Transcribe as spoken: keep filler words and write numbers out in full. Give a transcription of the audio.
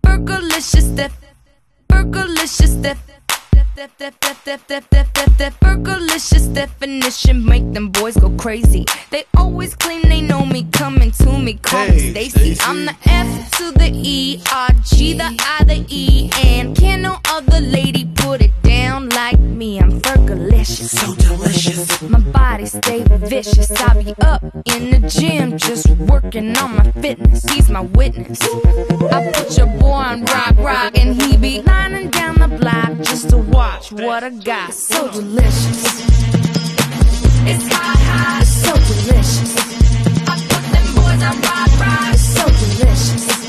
Fergalicious, that Fergalicious, that Fergalicious definition make them boys go crazy. They always claim they know me, coming to me, call hey, me Stacy. Stacy. I'm the F to the E, R, G, the I, the E, and can no other lady put it down like me. I'm Fergalicious, So delicious. my body stay vicious. I be up in the gym just working on my fitness. He's my witness. I put your boy on rock, rock, and he be lining down the block just to watch what I got. So delicious. It's hot, hot. It's so delicious. I put them boys on rock, rock. It's so delicious.